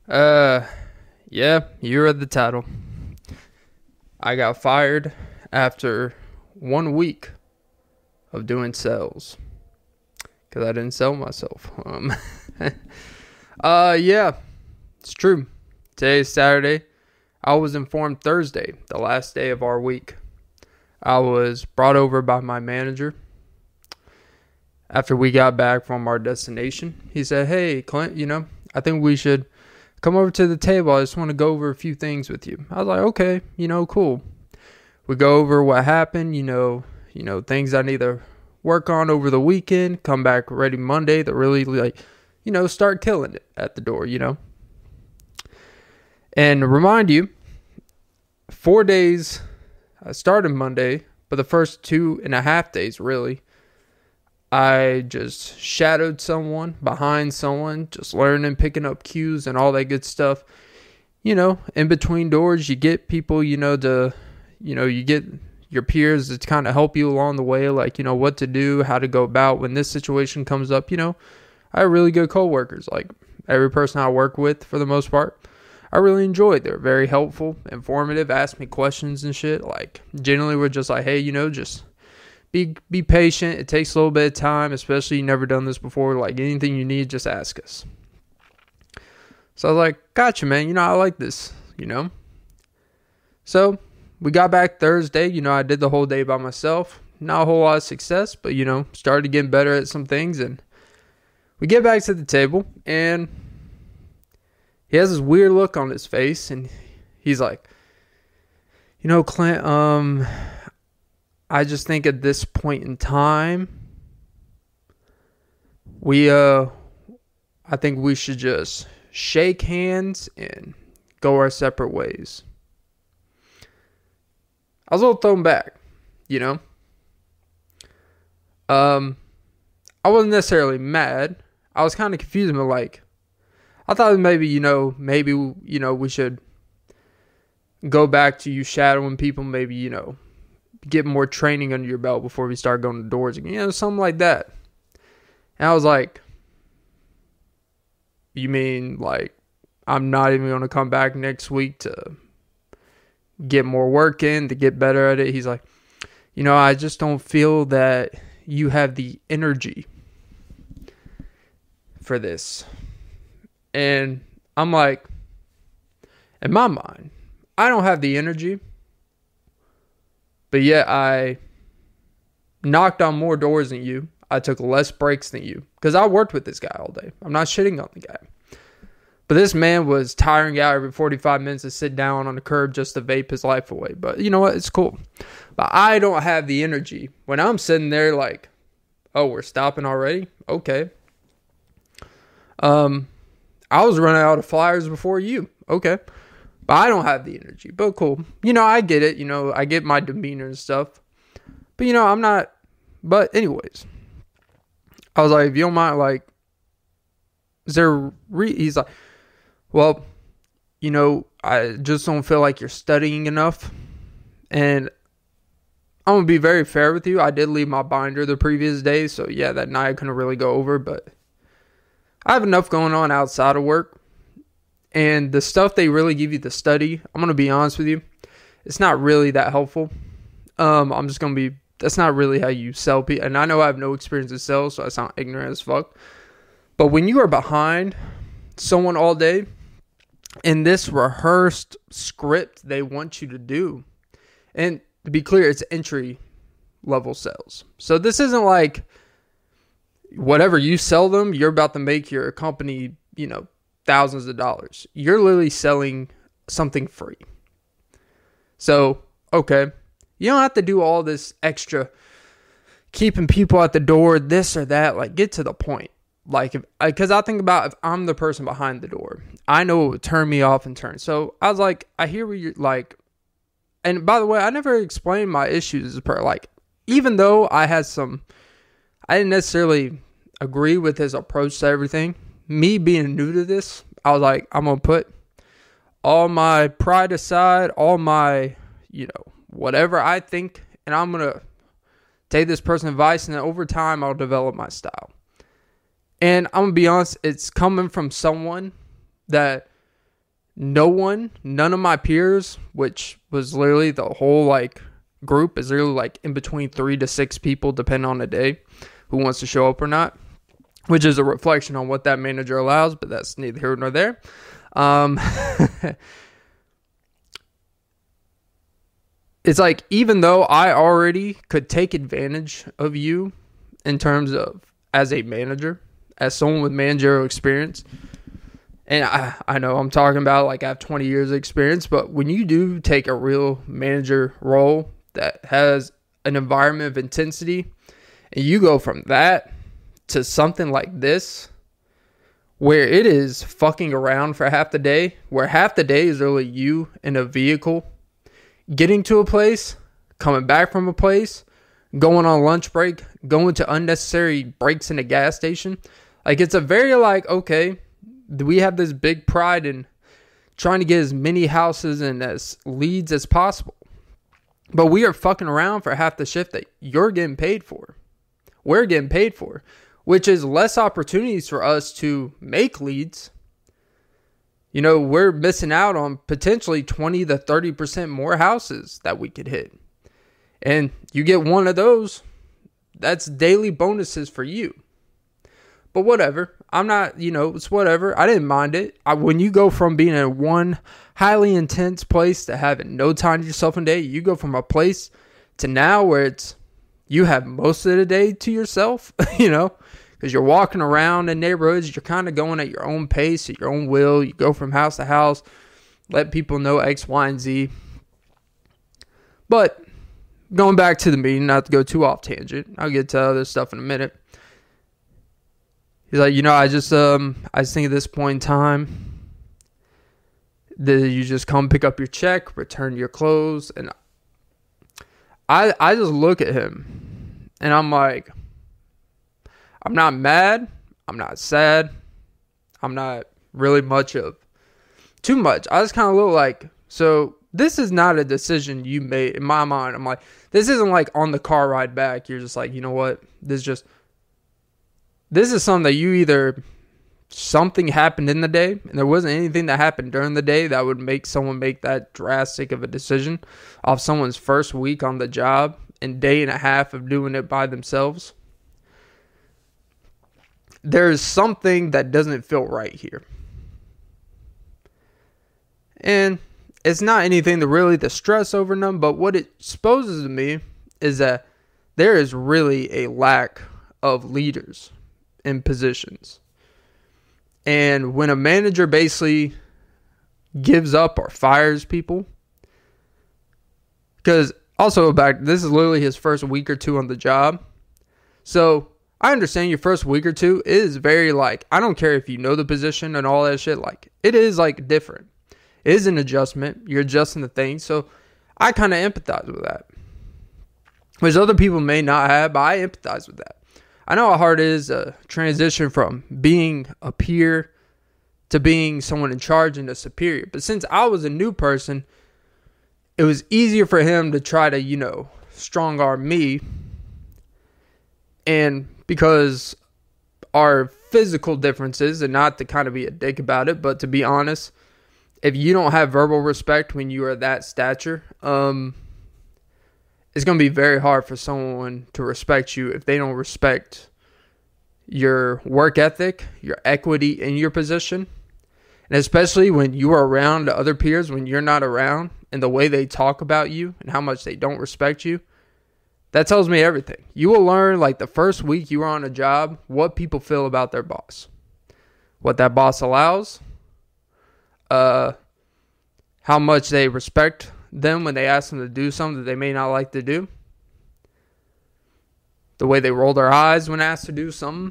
Uh, yeah, you read the title. I got fired after 1 week of doing sales because I didn't sell myself. Yeah, it's true. Today's Saturday. I was informed Thursday, the last day of our week. I was brought over by my manager after we got back from our destination. He said, "Hey, Clint, I think we should come over to the table. I just want to go over a few things with you." I was like, "Okay, cool." We go over what happened, things I need to work on over the weekend, come back ready Monday to really start killing it at the door. And remind you, 4 days, I started Monday, but the first 2.5 days, really, I just shadowed someone, behind someone, just learning, picking up cues and all that good stuff. In between doors, you get people, you get your peers to kind of help you along the way, what to do, how to go about when this situation comes up. I have really good coworkers, like every person I work with for the most part. I really enjoyed. They're very helpful, informative, ask me questions and shit. Like, generally, we're just like, hey, just be patient. It takes a little bit of time, especially you never done this before. Like, anything you need, just ask us. So I was like, gotcha, man. I like this, So we got back Thursday. I did the whole day by myself. Not a whole lot of success, but, started getting better at some things. And we get back to the table, and he has this weird look on his face, and he's like, Clint, I just think at this point in time, I think we should just shake hands and go our separate ways. I was a little thrown back, I wasn't necessarily mad. I was kind of confused, but I thought maybe, we should go back to you shadowing people, maybe, get more training under your belt before we start going to doors again, something like that. And I was like, you mean I'm not even going to come back next week to get more work in, to get better at it? He's like, I just don't feel that you have the energy for this. And I'm like, in my mind, I don't have the energy, but yet I knocked on more doors than you. I took less breaks than you because I worked with this guy all day. I'm not shitting on the guy. But this man was tiring out every 45 minutes to sit down on the curb just to vape his life away. But you know what? It's cool. But I don't have the energy when I'm sitting there like, oh, we're stopping already? Okay. I was running out of flyers before you. Okay. But I don't have the energy. But cool. I get it. I get my demeanor and stuff. But, I'm not. But anyways. I was like, if you don't mind, is there he's like, well, I just don't feel like you're studying enough. And I'm going to be very fair with you. I did leave my binder the previous day. So, yeah, that night I couldn't really go over. But I have enough going on outside of work. And the stuff they really give you to study, I'm going to be honest with you, it's not really that helpful. That's not really how you sell people. And I know I have no experience in sales, so I sound ignorant as fuck. But when you are behind someone all day in this rehearsed script they want you to do, and to be clear, it's entry level sales. So this isn't like whatever you sell them, you're about to make your company, thousands of dollars. You're literally selling something free. So, okay, you don't have to do all this extra keeping people at the door, this or that. Get to the point. Because I think about if I'm the person behind the door, I know it would turn me off in turn. So I was like, I hear what you're like. And by the way, I never explained my issues as per even though I didn't necessarily agree with his approach to everything. Me being new to this, I was like, I'm going to put all my pride aside, all my, whatever I think, and I'm going to take this person's advice, and then over time, I'll develop my style. And I'm going to be honest, it's coming from someone that none of my peers, which was literally the whole like group, is literally like in between 3 to 6 people, depending on the day, who wants to show up or not, which is a reflection on what that manager allows, but that's neither here nor there. It's like, even though I already could take advantage of you in terms of as a manager, as someone with managerial experience, and I know I'm talking about like I have 20 years of experience, but when you do take a real manager role that has an environment of intensity, and you go from that to something like this, where it is fucking around for half the day, where half the day is really you in a vehicle, getting to a place, coming back from a place, going on lunch break, going to unnecessary breaks in a gas station. Like, it's a very like, okay, we have this big pride in trying to get as many houses and as leads as possible. But we are fucking around for half the shift that you're getting paid for. We're getting paid for, which is less opportunities for us to make leads. You know, we're missing out on potentially 20 to 30% more houses that we could hit. And you get one of those, that's daily bonuses for you. But whatever, I'm not, it's whatever. I didn't mind it. When you go from being in one highly intense place to having no time to yourself in a day, you go from a place to now where it's, you have most of the day to yourself, because you're walking around in neighborhoods. You're kind of going at your own pace, at your own will. You go from house to house, let people know X, Y, and Z. But going back to the meeting, not to go too off tangent, I'll get to other stuff in a minute. He's like, I just think at this point in time, that you just come pick up your check, return your clothes, and I just look at him, and I'm like, I'm not mad, I'm not sad, I'm not really too much. I just kind of look like, so this is not a decision you made in my mind. I'm like, this isn't like on the car ride back, you're just like, you know what, this is something that you either, something happened in the day, and there wasn't anything that happened during the day that would make someone make that drastic of a decision off someone's first week on the job and day and a half of doing it by themselves. There's something that doesn't feel right here. And it's not anything to stress over them, but what it exposes to me is that there is really a lack of leaders in positions. And when a manager basically gives up or fires people, because also this is literally his first week or two on the job. So I understand your first week or two is very like, I don't care if you know the position and all that shit, like it is like different. It is an adjustment. You're adjusting the thing. So I kind of empathize with that, which other people may not have, but I empathize with that. I know how hard it is to transition from being a peer to being someone in charge and a superior. But since I was a new person, it was easier for him to try to, strong arm me. And because our physical differences, and not to kind of be a dick about it, but to be honest, if you don't have verbal respect when you are that stature, it's going to be very hard for someone to respect you if they don't respect your work ethic, your equity in your position. And especially when you are around other peers, when you're not around, and the way they talk about you and how much they don't respect you, that tells me everything. You will learn, like the first week you are on a job, what people feel about their boss, what that boss allows, how much they respect them when they ask them to do something that they may not like to do, the way they roll their eyes when asked to do something.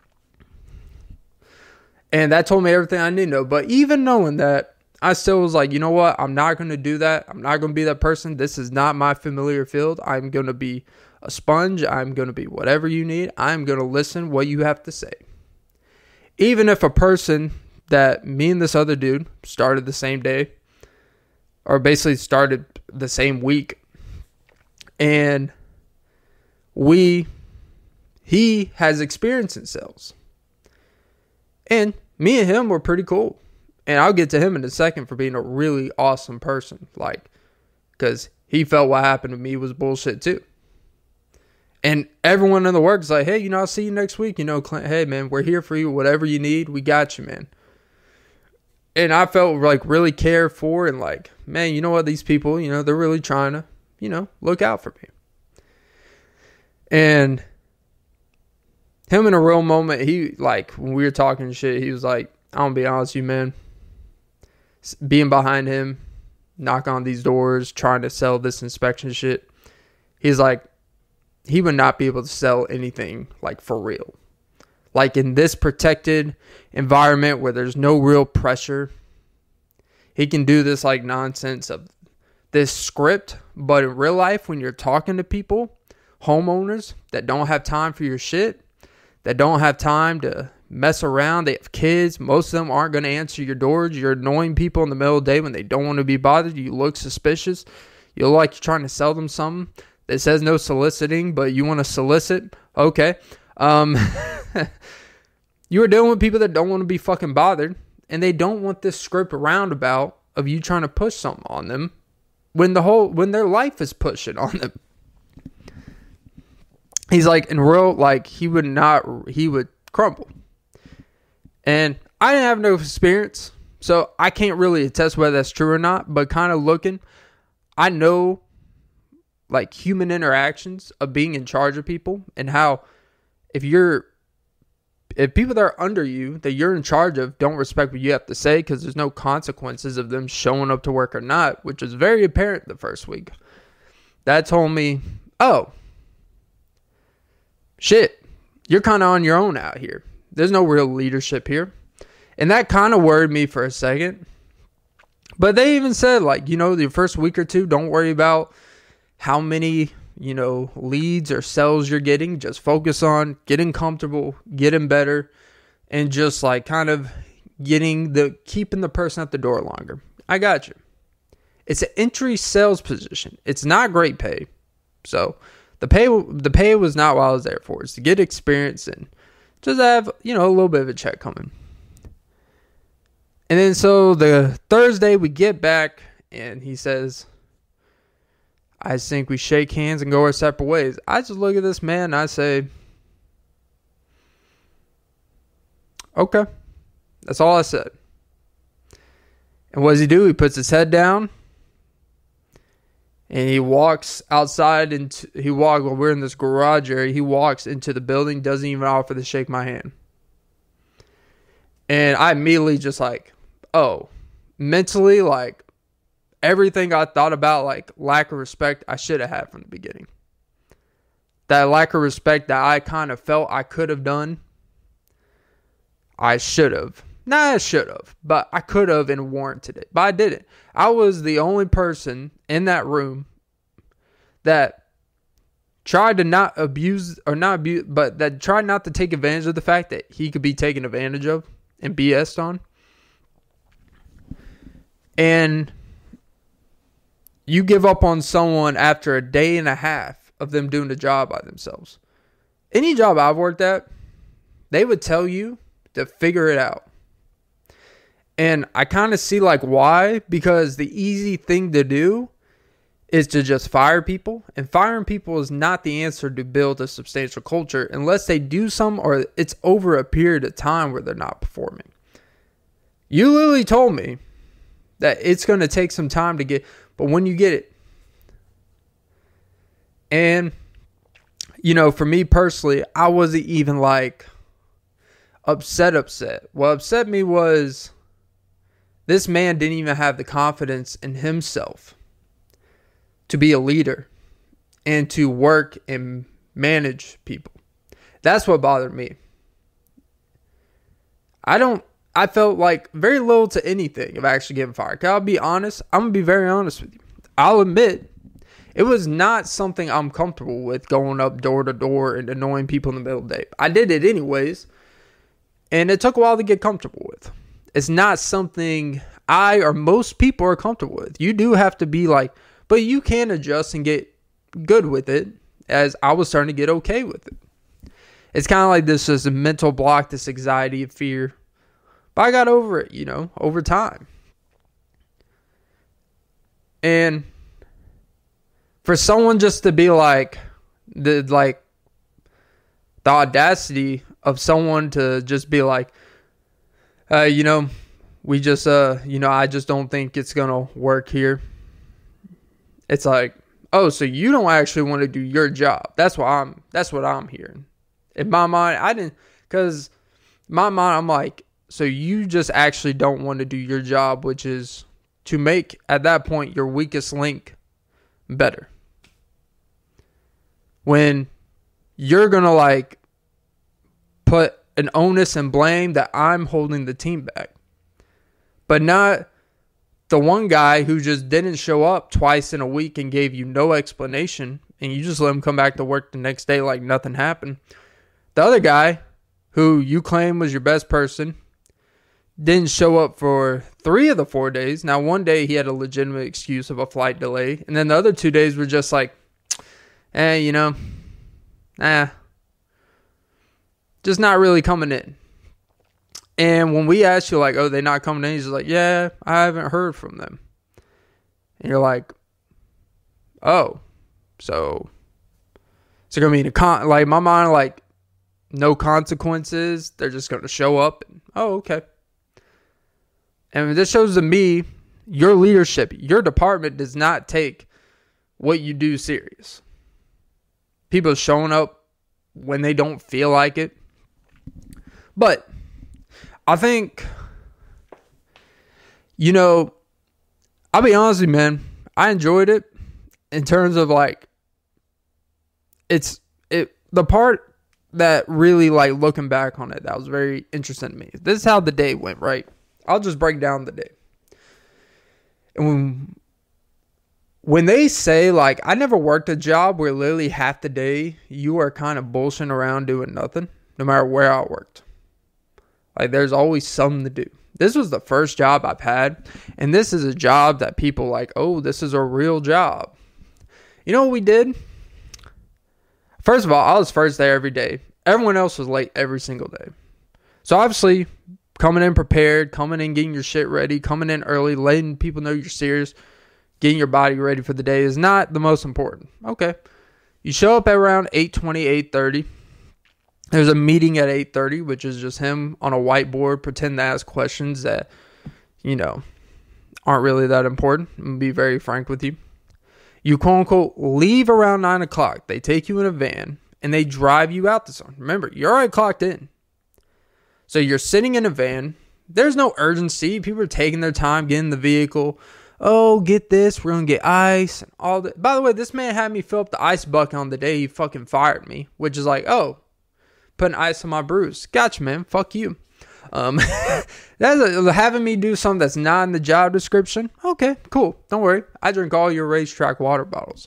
And that told me everything I need to know. But even knowing that, I still was like, you know what? I'm not going to do that. I'm not going to be that person. This is not my familiar field. I'm going to be a sponge. I'm going to be whatever you need. I'm going to listen what you have to say. Even if a person that me and this other dude started the same day, or basically started the same week, and he has experience in sales, and me and him were pretty cool, And I'll get to him in a second for being a really awesome person. Like, because he felt what happened to me was bullshit too. And everyone in the work is like, hey, I'll see you next week. Clint, hey, man, we're here for you. Whatever you need, we got you, man. And I felt like really cared for and like, man, you know what? These people, they're really trying to, look out for me. And him in a real moment, he like, when we were talking shit, he was like, I'm going to be honest with you, man. Being behind him, knock on these doors, trying to sell this inspection shit. He's like, he would not be able to sell anything like for real. Like in this protected environment where there's no real pressure, he can do this like nonsense of this script. But in real life, when you're talking to people, homeowners that don't have time for your shit, that don't have time to mess around, they have kids, most of them aren't going to answer your doors. You're annoying people in the middle of the day when they don't want to be bothered. You look suspicious. You look like you're trying to sell them something. It says no soliciting, but you want to solicit? Okay. You are dealing with people that don't want to be fucking bothered, and they don't want this script roundabout of you trying to push something on them when their life is pushing on them. He's like, in real, like, he would crumble. And I didn't have no experience, so I can't really attest whether that's true or not, but kind of looking, I know like human interactions of being in charge of people and how if people that are under you that you're in charge of don't respect what you have to say because there's no consequences of them showing up to work or not, which was very apparent the first week. That told me, oh, shit, you're kind of on your own out here. There's no real leadership here. And that kind of worried me for a second. But they even said, like, the first week or two, don't worry about how many, leads or sales you're getting. Just focus on getting comfortable, getting better, and just like kind of keeping the person at the door longer. I got you. It's an entry sales position. It's not great pay. So the pay was not what I was there for. It's to get experience and just have, a little bit of a check coming. And then so the Thursday we get back and he says, I think we shake hands and go our separate ways. I just look at this man and I say, okay. That's all I said. And what does he do? He puts his head down and he walks outside while we're in this garage area, he walks into the building, doesn't even offer to shake my hand. And I immediately just like, oh, mentally, like, everything I thought about, like, lack of respect, I should have had from the beginning. That lack of respect that I kind of felt I could have done, I should have. Nah, I should have, but I could have and warranted it. But I didn't. I was the only person in that room that tried to not abuse, but that tried not to take advantage of the fact that he could be taken advantage of and BS'd on. And you give up on someone after a day and a half of them doing the job by themselves. Any job I've worked at, they would tell you to figure it out. And I kind of see like why, because the easy thing to do is to just fire people. And firing people is not the answer to build a substantial culture unless they do some or it's over a period of time where they're not performing. You literally told me that it's going to take some time to get, but when you get it. And, for me personally, I wasn't even like upset. What upset me was this man didn't even have the confidence in himself to be a leader and to work and manage people. That's what bothered me. I felt like very little to anything of actually getting fired. I'll be honest. I'm going to be very honest with you. I'll admit it was not something I'm comfortable with, going up door to door and annoying people in the middle of the day. I did it anyways. And it took a while to get comfortable with. It's not something I or most people are comfortable with. You do have to be like, but you can adjust and get good with it, as I was starting to get okay with it. It's kind of like this is a mental block, this anxiety of fear. But I got over it, over time. And for someone just to be like, the audacity of someone to just be like, we just, I just don't think it's going to work here. It's like, oh, so you don't actually want to do your job. That's what I'm hearing. In my mind, because my mind, I'm like, so you just actually don't want to do your job, which is to make, at that point, your weakest link better. When you're going to put an onus and blame that I'm holding the team back. But not the one guy who just didn't show up twice in a week and gave you no explanation, and you just let him come back to work the next day like nothing happened. The other guy, who you claim was your best person, didn't show up for 3 of the 4 days. Now, one day he had a legitimate excuse of a flight delay, and then the other 2 days were just like, just not really coming in. And when we ask you, like, oh, they're not coming in, he's like, yeah, I haven't heard from them. And you're like, oh, so it's going to be my mind, like, no consequences. They're just going to show up. And, oh, okay. And this shows to me, your leadership, your department does not take what you do serious. People showing up when they don't feel like it. But I think, I'll be honest with you, man. I enjoyed it in terms of the part that really looking back on it, that was very interesting to me. This is how the day went, right? I'll just break down the day. And when they say I never worked a job where literally half the day you are kind of bullshitting around doing nothing, no matter where I worked. There's always something to do. This was the first job I've had. And this is a job that people oh, this is a real job. You know what we did? First of all, I was first there every day. Everyone else was late every single day. So obviously, coming in prepared, coming in getting your shit ready, coming in early, letting people know you're serious, getting your body ready for the day is not the most important. Okay. You show up at around 8:20, 8:30. There's a meeting at 8:30, which is just him on a whiteboard, pretend to ask questions that, aren't really that important. I'm going to be very frank with you. You, quote unquote, leave around 9 o'clock. They take you in a van, and they drive you out to something. Remember, you're already clocked in. So you're sitting in a van. There's no urgency. People are taking their time getting in the vehicle. Oh, get this. We're going to get ice. And all that. By the way, this man had me fill up the ice bucket on the day he fucking fired me, which is putting ice on my bruise. Gotcha, man. Fuck you. That's having me do something that's not in the job description. Okay, cool. Don't worry. I drink all your racetrack water bottles.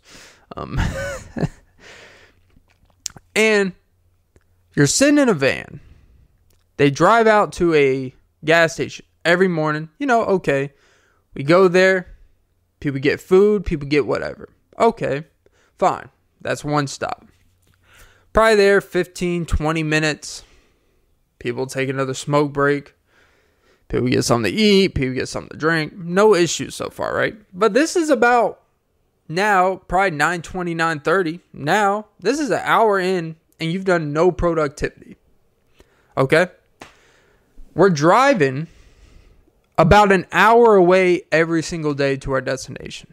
And you're sitting in a van. They drive out to a gas station every morning. Okay. We go there. People get food. People get whatever. Okay, fine. That's one stop. Probably there 15, 20 minutes. People take another smoke break. People get something to eat. People get something to drink. No issues so far, right? But this is about now, probably 9:20, 9:30. Now, this is an hour in and you've done no productivity. Okay? We're driving about an hour away every single day to our destination.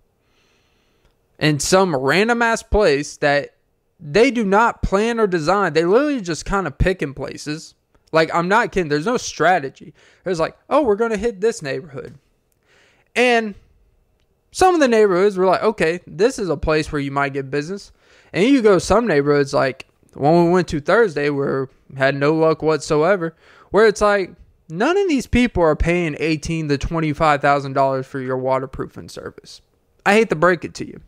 In some random ass place that they do not plan or design. They literally just kind of picking places. I'm not kidding. There's no strategy. There's oh, we're going to hit this neighborhood. And some of the neighborhoods were okay, this is a place where you might get business. And you go some neighborhoods the one we went to Thursday where we had no luck whatsoever, where it's none of these people are paying $18,000 to $25,000 for your waterproofing service. I hate to break it to you.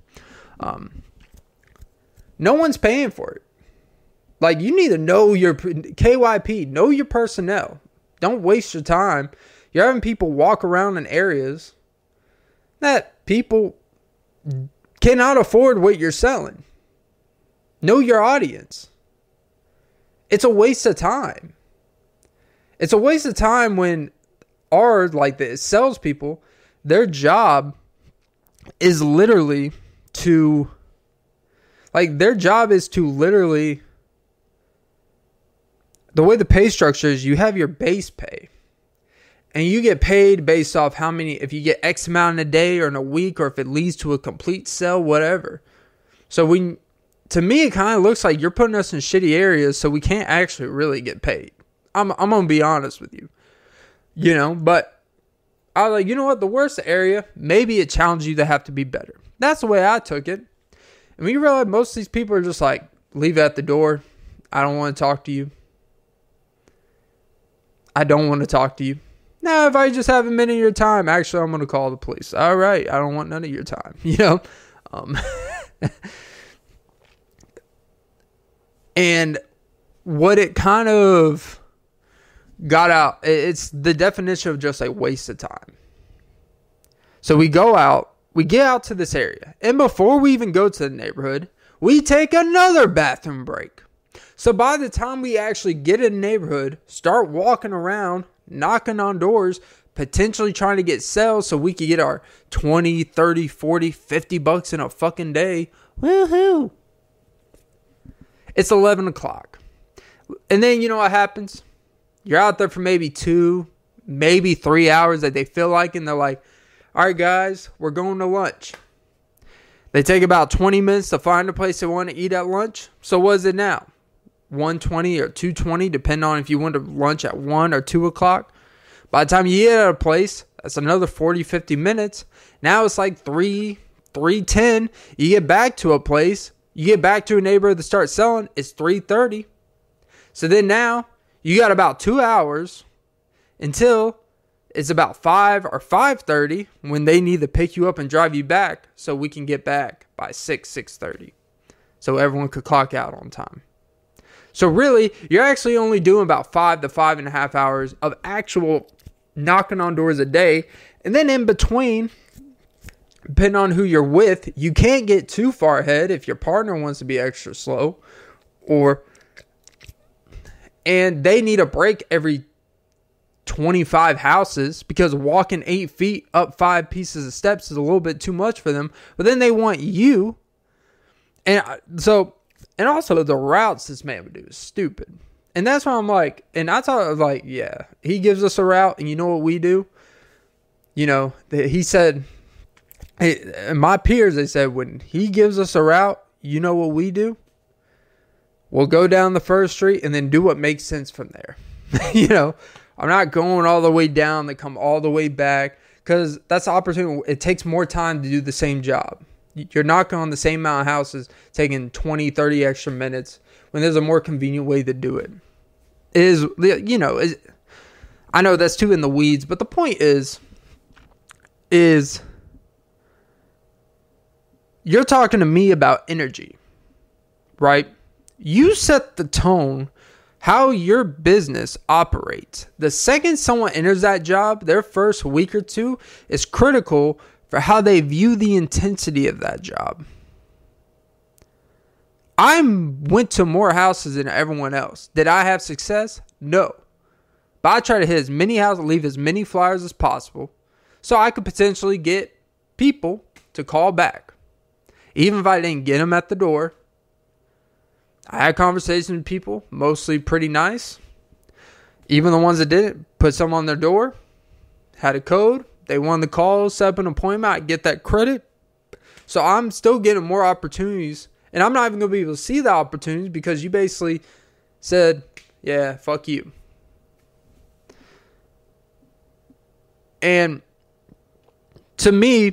No one's paying for it. You need to know your KYP, know your personnel. Don't waste your time. You're having people walk around in areas that people cannot afford what you're selling. Know your audience. It's a waste of time. It's a waste of time when the salespeople, their job is literally to, the way the pay structure is, you have your base pay. And you get paid based off if you get X amount in a day or in a week, or if it leads to a complete sale, whatever. So to me, it kind of looks like you're putting us in shitty areas, so we can't actually really get paid. I'm going to be honest with you. But I was like, you know what? The worst area, maybe it challenged you to have to be better. That's the way I took it. And we realized most of these people are just like, leave it at the door. I don't want to talk to you. I don't want to talk to you. Now, if I just have a minute of your time, actually, I'm going to call the police. All right, I don't want none of your time, And what it kind of got out, it's the definition of just like waste of time. So we get out to this area. And before we even go to the neighborhood, we take another bathroom break. So by the time we actually get in the neighborhood, start walking around, knocking on doors, potentially trying to get sales so we could get our 20, 30, 40, 50 bucks in a fucking day. Woohoo! It's 11 o'clock. And then you know what happens? You're out there for maybe 2, maybe 3 hours that they feel like, and they're like, all right, guys, we're going to lunch. They take about 20 minutes to find a place they want to eat at lunch. So what is it now? 1:20 or 2:20, depending on if you went to lunch at 1 or 2 o'clock. By the time you get at a place, that's another 40, 50 minutes. Now it's like 3:10. You get back to a place. You get back to a neighborhood to start selling. It's 3:30. So then now you got about 2 hours until it's about 5 or 5:30 when they need to pick you up and drive you back so we can get back by 6:30. So everyone could clock out on time. So really, you're actually only doing about 5 to 5.5 hours of actual knocking on doors a day. And then in between, depending on who you're with, you can't get too far ahead if your partner wants to be extra slow. And they need a break every 25 houses because walking 8 feet up 5 pieces of steps is a little bit too much for them. But then they want you. And also the routes this man would do is stupid. And that's why I'm like, and I thought, like, yeah, he gives us a route, and you know what we do? He said, and my peers, they said, when he gives us a route, you know what we do? We'll go down the first street and then do what makes sense from there. I'm not going all the way down to come all the way back, because that's the opportunity. It takes more time to do the same job. You're knocking on the same amount of houses, taking 20, 30 extra minutes when there's a more convenient way to do it. I know that's too in the weeds, but the point is you're talking to me about energy, right? You set the tone how your business operates. The second someone enters that job, their first week or two is critical for how they view the intensity of that job. I went to more houses than everyone else. Did I have success? No. But I try to hit as many houses, leave as many flyers as possible, so I could potentially get people to call back. Even if I didn't get them at the door, I had conversations with people, mostly pretty nice. Even the ones that didn't, put some on their door, had a code. They wanted to call, set up an appointment, I get that credit. So I'm still getting more opportunities. And I'm not even going to be able to see the opportunities because you basically said, yeah, fuck you. And to me,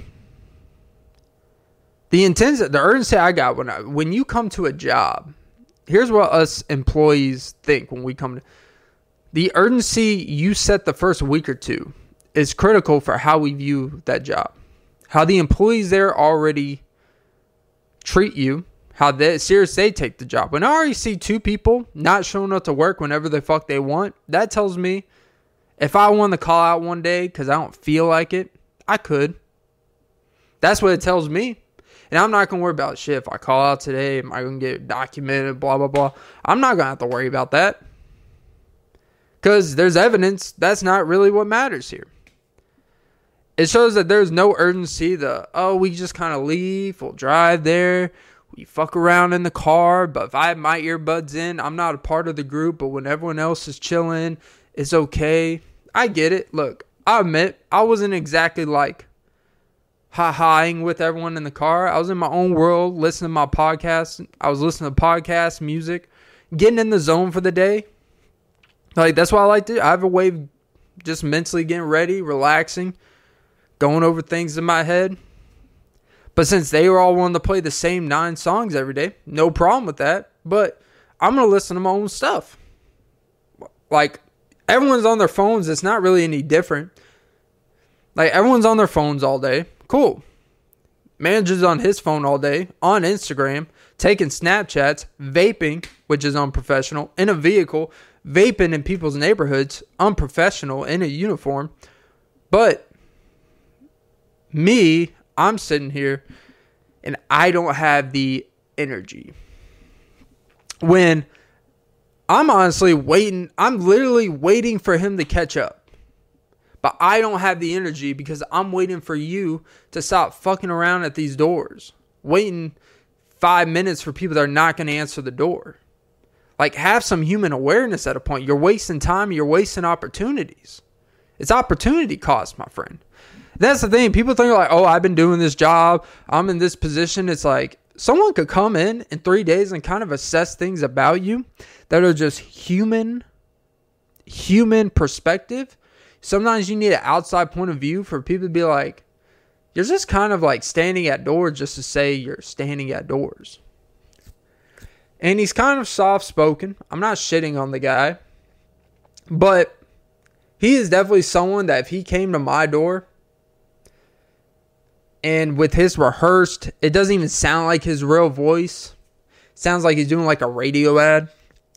the urgency I got when you come to a job, here's what us employees think when we come to the urgency you set the first week or two is critical for how we view that job. How the employees there already treat you, how serious they take the job. When I already see 2 people not showing up to work whenever the fuck they want, that tells me if I want to call out one day because I don't feel like it, I could. That's what it tells me. And I'm not going to worry about shit. If I call out today, am I going to get documented, blah, blah, blah. I'm not going to have to worry about that. Because there's evidence that's not really what matters here. It shows that there's no urgency we just kind of leave, we'll drive there, we fuck around in the car, but if I have my earbuds in, I'm not a part of the group, but when everyone else is chilling, it's okay. I get it. Look, I admit, I wasn't exactly like ha-haing with everyone in the car. I was in my own world, listening to my podcast. I was listening to podcasts, music, getting in the zone for the day. Like, that's what I like to do. I have a way of just mentally getting ready, relaxing, going over things in my head. But since they were all wanting to play the same 9 songs every day, no problem with that. But I'm going to listen to my own stuff. Like, everyone's on their phones. It's not really any different. Like, everyone's on their phones all day. Cool. Manager's on his phone all day, on Instagram, taking Snapchats, vaping, which is unprofessional, in a vehicle, vaping in people's neighborhoods, unprofessional, in a uniform. But me, I'm sitting here and I don't have the energy. When I'm honestly waiting, I'm literally waiting for him to catch up. But I don't have the energy because I'm waiting for you to stop fucking around at these doors. Waiting 5 minutes for people that are not going to answer the door. Like, have some human awareness at a point. You're wasting time. You're wasting opportunities. It's opportunity cost, my friend. That's the thing. People think like, oh, I've been doing this job. I'm in this position. It's like someone could come in 3 days and kind of assess things about you that are just human perspective. Sometimes you need an outside point of view for people to be like, you're just kind of like standing at doors just to say you're standing at doors. And he's kind of soft-spoken. I'm not shitting on the guy. But he is definitely someone that if he came to my door and with his rehearsed, it doesn't even sound like his real voice. It sounds like he's doing like a radio ad.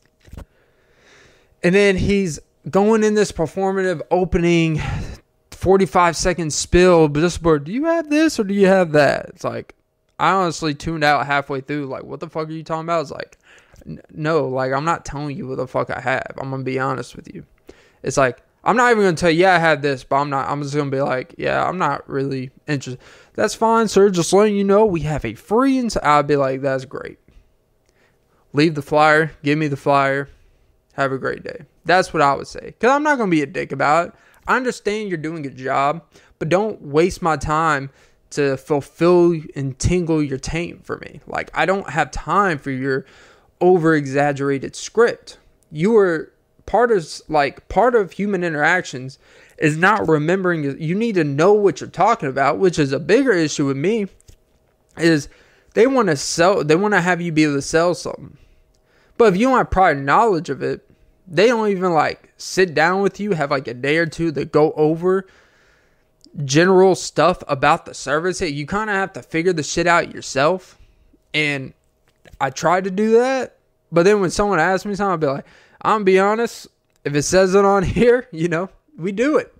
And then he's going in this performative opening 45-second spill. Just, do you have this or do you have that? It's like, I honestly tuned out halfway through. Like, what the fuck are you talking about? It's like, no, like, I'm not telling you what the fuck I have. I'm going to be honest with you. It's like, I'm not even going to tell you, yeah, I have this, but I'm just going to be like, yeah, I'm not really interested. That's fine, sir. Just letting you know, we have a free, and I'll be like, that's great. Leave the flyer. Give me the flyer. Have a great day. That's what I would say. Because I'm not going to be a dick about it. I understand you're doing a job, but don't waste my time to fulfill and tingle your taint for me. Like, I don't have time for your over-exaggerated script. You are part of human interactions is not remembering. You need to know what you're talking about, which is a bigger issue with me, is they want to have you be able to sell something. But if you don't have prior knowledge of it, they don't even like sit down with you, have like a day or two to go over general stuff about the service. You kind of have to figure the shit out yourself. And I tried to do that. But then when someone asks me something, I'll be like, I'm going to be honest. If it says it on here, we do it.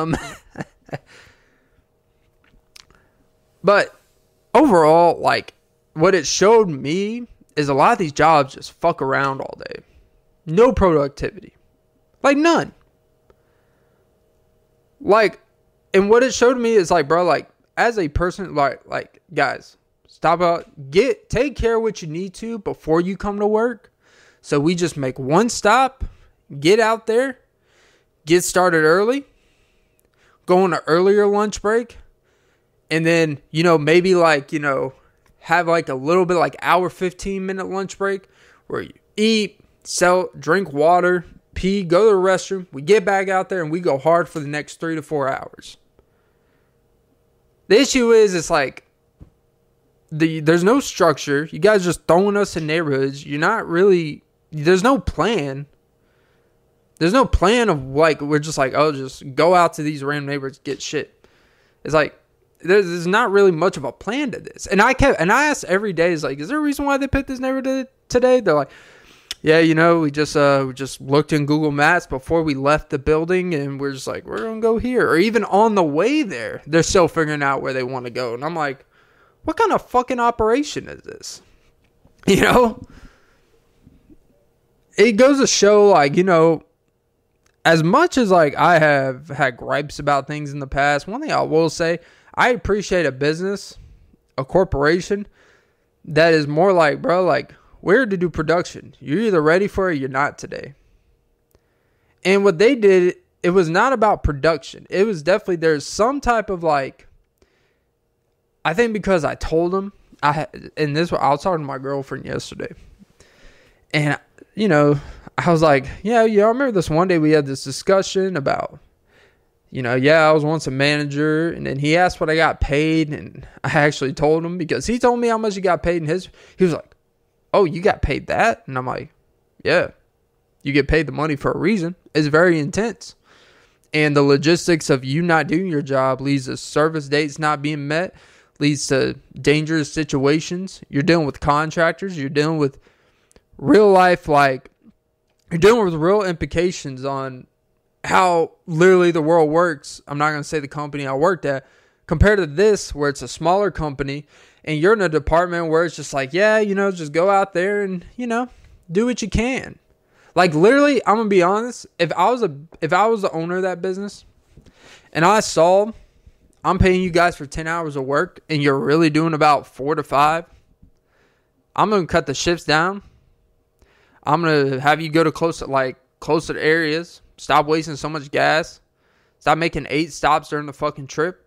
But overall, like, what it showed me is a lot of these jobs just fuck around all day. No productivity. Like, none. Like, and what it showed me is like, bro, like, as a person, like, guys, stop out, take care of what you need to before you come to work. So we just make one stop, get out there, get started early, go on an earlier lunch break, and then, maybe like, have like a little bit like hour, 15-minute lunch break where you eat, drink water, pee, go to the restroom. We get back out there and we go hard for the next 3 to 4 hours. The issue is, it's like, there's no structure. You guys just throwing us in neighborhoods. You're not really, there's no plan. There's no plan of like, we're just like, oh, just go out to these random neighborhoods, get shit. It's like, there's not really much of a plan to this. And I asked every day, is like, is there a reason why they picked this neighborhood today? They're like, yeah, we just looked in Google Maps before we left the building, and we're just like, we're going to go here. Or even on the way there, they're still figuring out where they want to go. And I'm like, what kind of fucking operation is this? It goes to show, like, as much as like I have had gripes about things in the past, one thing I will say, I appreciate a business, a corporation that is more like, bro, like we're here to do production. You're either ready for it or you're not today. And what they did, it was not about production. It was definitely, there's some type of like, I think because I told them, I was talking to my girlfriend yesterday. And, you know, I was like, yeah, I remember this one day we had this discussion about, you know, I was once a manager. And then he asked what I got paid. And I actually told him because he told me how much he got paid in his. He was like, oh, you got paid that? And I'm like, yeah, you get paid the money for a reason. It's very intense. And the logistics of you not doing your job leads to service dates not being met, leads to dangerous situations. You're dealing with contractors. You're dealing with real life, like, you're dealing with real implications on how literally the world works. I'm not going to say the company I worked at, compared to this, where it's a smaller company, and you're in a department where it's just like, yeah, you know, just go out there and, you know, do what you can. Like, literally, I'm going to be honest, if I was the owner of that business and I saw I'm paying you guys for 10 hours of work and you're really doing about 4 to 5, I'm going to cut the shifts down. I'm going to have you go to closer areas. Stop wasting so much gas. Stop making 8 stops during the fucking trip.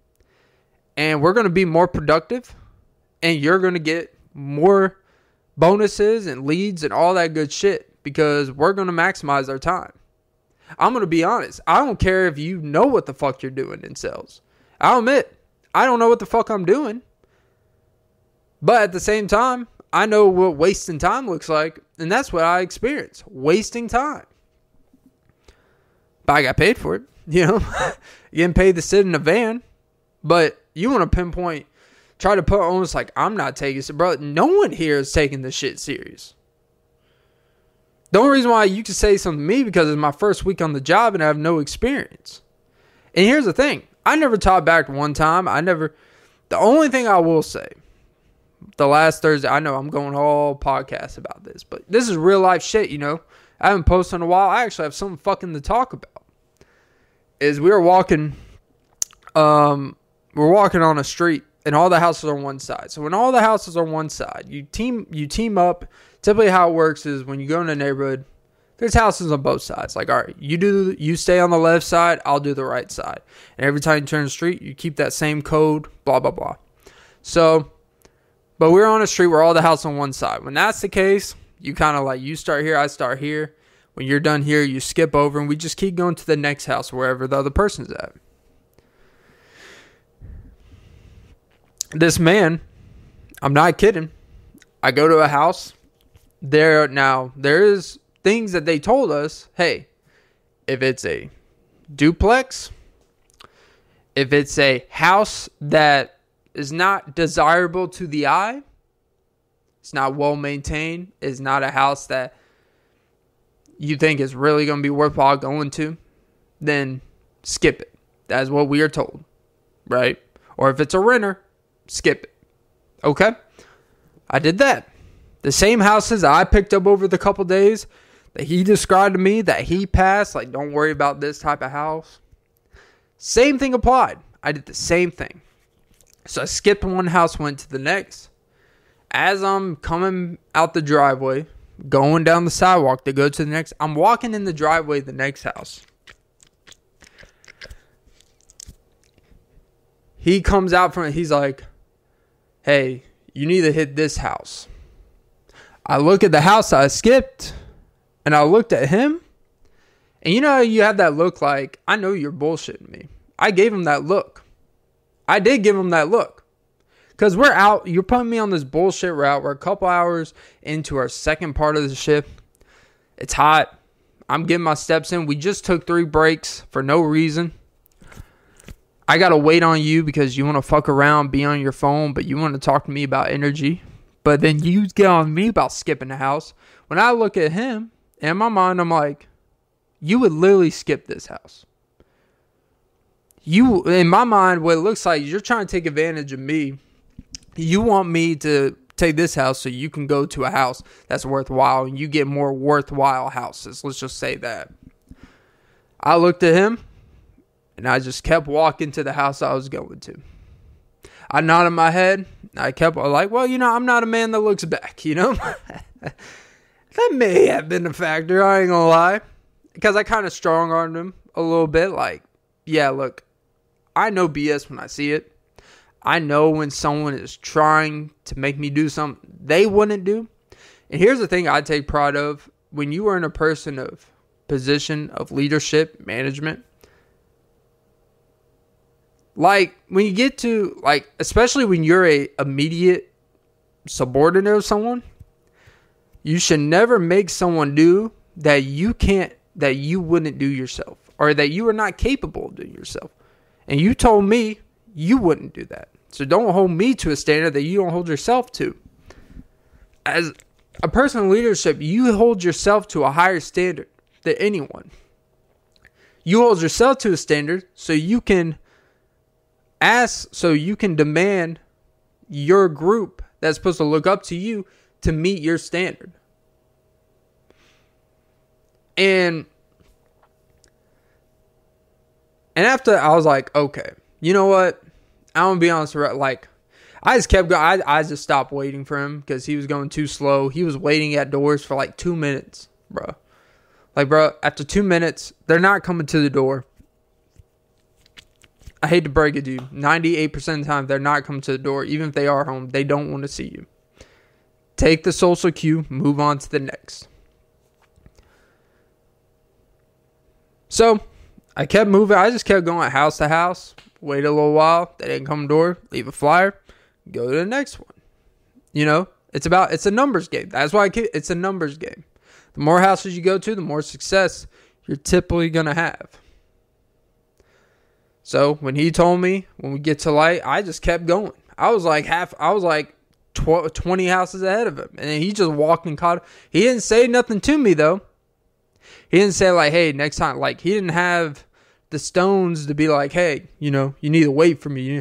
And we're going to be more productive. And you're going to get more bonuses and leads and all that good shit. Because we're going to maximize our time. I'm going to be honest. I don't care if you know what the fuck you're doing in sales. I'll admit, I don't know what the fuck I'm doing. But at the same time, I know what wasting time looks like. And that's what I experience. Wasting time. But I got paid for it. You know, you getting paid to sit in a van. But you want to pinpoint, try to put almost like I'm not taking it. Bro, no one here is taking this shit serious. The only reason why you can say something to me because it's my first week on the job and I have no experience. And here's the thing. I never taught back one time. The only thing I will say, the last Thursday, I know I'm going all podcasts about this, but this is real life shit, you know. I haven't posted in a while. I actually have something fucking to talk about. Is we were walking on a street and all the houses are on one side. So when all the houses are on one side, you team up. Typically how it works is when you go in a neighborhood, there's houses on both sides. Like, all right, you stay on the left side, I'll do the right side. And every time you turn the street, you keep that same code, blah, blah, blah. So, but we're on a street where all the houses on one side. When that's the case, you kind of like, you start here, I start here. When you're done here, you skip over and we just keep going to the next house wherever the other person's at. This man, I'm not kidding. I go to a house. There's things that they told us, hey, if it's a duplex, if it's a house that is not desirable to the eye, it's not well maintained, it's not a house that you think is really going to be worthwhile going to, then skip it. That's what we are told, right? Or if it's a renter, skip it. Okay? I did that. The same houses I picked up over the couple days that he described to me that he passed, like, don't worry about this type of house. Same thing applied. I did the same thing. So I skipped one house, went to the next. As I'm coming out the driveway, going down the sidewalk to go to the next, I'm walking in the driveway of the next house. He comes out from it. He's like, hey, you need to hit this house. I look at the house I skipped, and I looked at him, and you know how you have that look like, I know you're bullshitting me. I gave him that look. I did give him that look. Because we're out, you're putting me on this bullshit route. We're a couple hours into our second part of the shift. It's hot. I'm getting my steps in. We just took 3 breaks for no reason. I got to wait on you because you want to fuck around, be on your phone, but you want to talk to me about energy. But then you get on me about skipping the house. When I look at him, in my mind, I'm like, you would literally skip this house. You, in my mind, what it looks like, you're trying to take advantage of me. You want me to take this house so you can go to a house that's worthwhile and you get more worthwhile houses. Let's just say that. I looked at him and I just kept walking to the house I was going to. I nodded my head. I kept like, well, I'm not a man that looks back, That may have been a factor, I ain't gonna lie. Because I kind of strong-armed him a little bit. Like, yeah, look, I know BS when I see it. I know when someone is trying to make me do something they wouldn't do. And here's the thing I take pride of. When you are in a position of leadership, management, like, when you get to, like, especially when you're a immediate subordinate of someone, you should never make someone do that you wouldn't do yourself, or that you are not capable of doing yourself. And you told me you wouldn't do that. So don't hold me to a standard that you don't hold yourself to. As a person in leadership, you hold yourself to a higher standard than anyone. You hold yourself to a standard so you can demand your group that's supposed to look up to you to meet your standard. And after I was like, okay, you know what? I'm going to be honest, like, I just kept going. I just stopped waiting for him because he was going too slow. He was waiting at doors for like 2 minutes, bro. Like, bro, after 2 minutes, they're not coming to the door. I hate to break it to you. 98% of the time, they're not coming to the door. Even if they are home, they don't want to see you. Take the social cue, move on to the next. So, I kept moving. I just kept going house to house. Wait a little while. They didn't come to the door. Leave a flyer. Go to the next one. It's a numbers game. That's why it's a numbers game. The more houses you go to, the more success you're typically going to have. So when he told me, when we get to light, I just kept going. I was like 20 houses ahead of him. And then he just walked and caught. He didn't say nothing to me, though. He didn't say, like, hey, next time. Like, he didn't have the stones to be like, hey, you need to wait for me.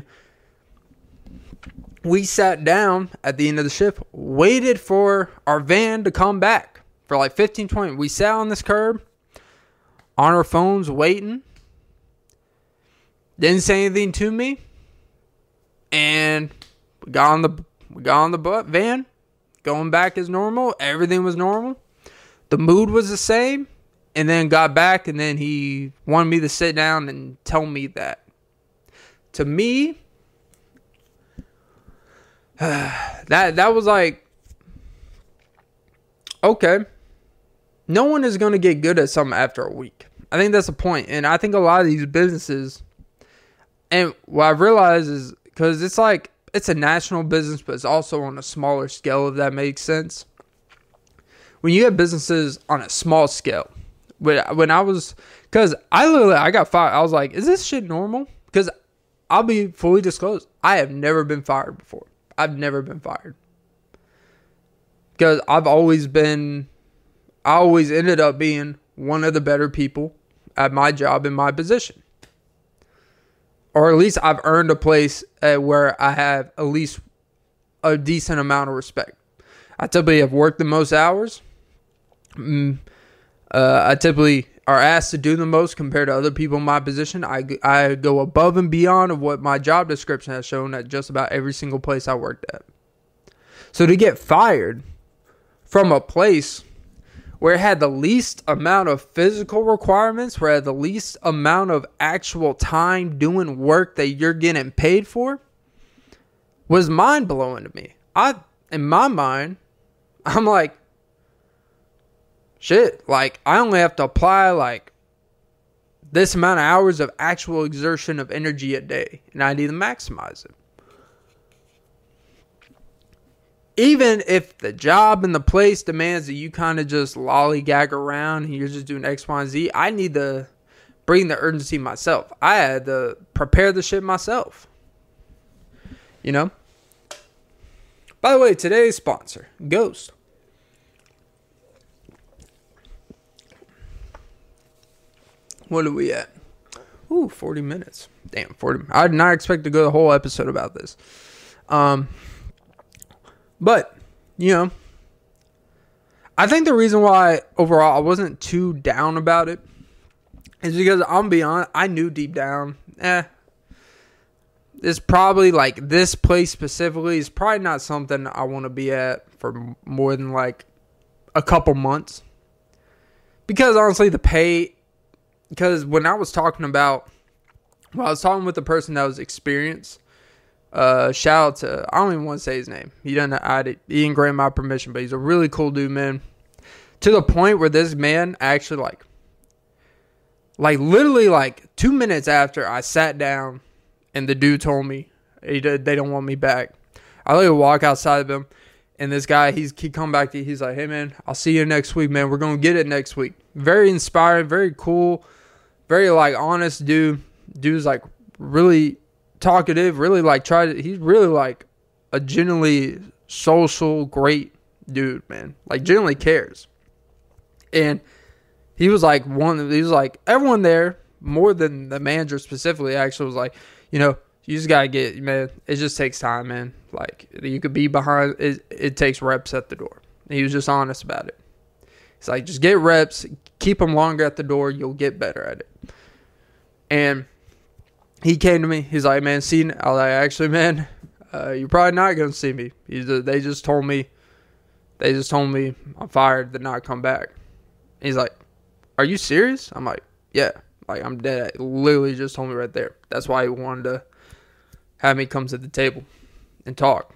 We sat down at the end of the shift, waited for our van to come back for like 15, 20. We sat on this curb, on our phones, waiting. Didn't say anything to me. And we got on the van, going back as normal. Everything was normal. The mood was the same. And then got back, and then he wanted me to sit down and tell me that. To me, that was like, okay, no one is going to get good at something after a week. I think that's the point. And I think a lot of these businesses, and what I've realized is, because it's like, it's a national business, but it's also on a smaller scale, if that makes sense. When you have businesses on a small scale, when I was, because I got fired. I was like, is this shit normal? Because I'll be fully disclosed. I have never been fired before. I've never been fired. Because I always ended up being one of the better people at my job in my position. Or at least I've earned a place where I have at least a decent amount of respect. I typically have worked the most hours. I typically are asked to do the most compared to other people in my position. I go above and beyond of what my job description has shown at just about every single place I worked at. So to get fired from a place where it had the least amount of physical requirements, where it had the least amount of actual time doing work that you're getting paid for, was mind-blowing to me. In my mind, I'm like, shit, like, I only have to apply, like, this amount of hours of actual exertion of energy a day, and I need to maximize it. Even if the job and the place demands that you kind of just lollygag around and you're just doing X, Y, and Z, I need to bring the urgency myself. I had to prepare the shit myself. By the way, today's sponsor, Ghost. What are we at? 40 minutes. Damn, 40. I did not expect to go the whole episode about this. But, I think the reason why overall I wasn't too down about it It's because I'm be honest, I knew deep down, it's probably like this place specifically is probably not something I want to be at for more than like a couple months. Because honestly, the pay, because when I was talking with the person that was experienced, shout out to, I don't even want to say his name. He didn't grant my permission, but he's a really cool dude, man. To the point where this man actually like literally like 2 minutes after I sat down and the dude told me they don't want me back, I literally walk outside of him, and this guy, he come back to, he's like, hey man, I'll see you next week, man. We're going to get it next week. Very inspiring, very cool, very like honest dude. Dude's like really talkative, really like he's really like a genuinely social, great dude, man. Like genuinely cares. And he was like everyone there, more than the manager specifically, actually was like, you just gotta get, man, it just takes time, man. Like, you could be behind, it takes reps at the door. And he was just honest about it. He's like, just get reps, keep them longer at the door, you'll get better at it. And he came to me, he's like, man, I was like, actually, man, you're probably not gonna see me. They just told me I'm fired to not come back. He's like, are you serious? I'm like, yeah. Like, I'm dead. It literally just told me right there. That's why he wanted to have me come to the table and talk.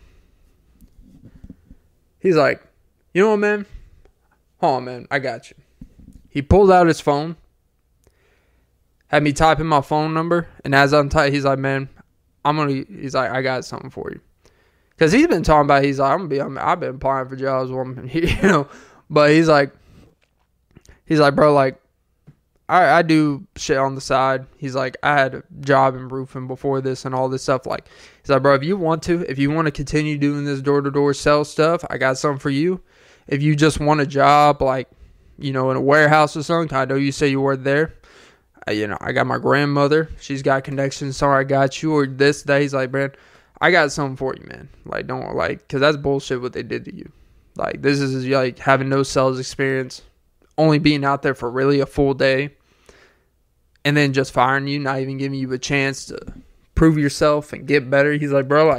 He's like, you know what, man? Hold on, man. I got you. He pulled out his phone, had me type in my phone number, and as I'm typing, he's like, man, he's like, I got something for you. Because he's been talking about, he's like, I've been applying for jobs, but he's like, bro, like, I do shit on the side. He's like, I had a job in roofing before this and all this stuff. Like, he's like, bro, if you want to continue doing this door-to-door sales stuff, I got something for you. If you just want a job, like, in a warehouse or something, I know you say you were there. I got my grandmother. She's got connections, so I got you. Or this day, he's like, man, I got something for you, man. Like, don't, like, because that's bullshit what they did to you. Like, this is like having no sales experience, only being out there for really a full day, and then just firing you, not even giving you a chance to prove yourself and get better. He's like, bro,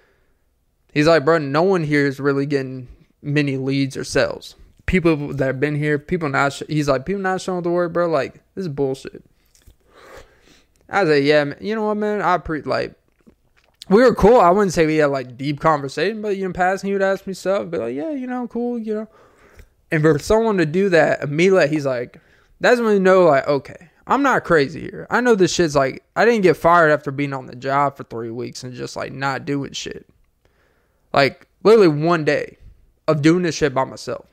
no one here is really getting many leads or sales. People that have been here, people not showing the word, bro. Like, this is bullshit. I was like, yeah, man, you know what, man? We were cool. I wouldn't say we had like deep conversation, but in passing, he would ask me stuff, be like, yeah, cool, And for someone to do that immediately, he's like, that's when you know, like, okay, I'm not crazy here. I know this shit's like, I didn't get fired after being on the job for 3 weeks and just like not doing shit. Like, literally one day of doing this shit by myself.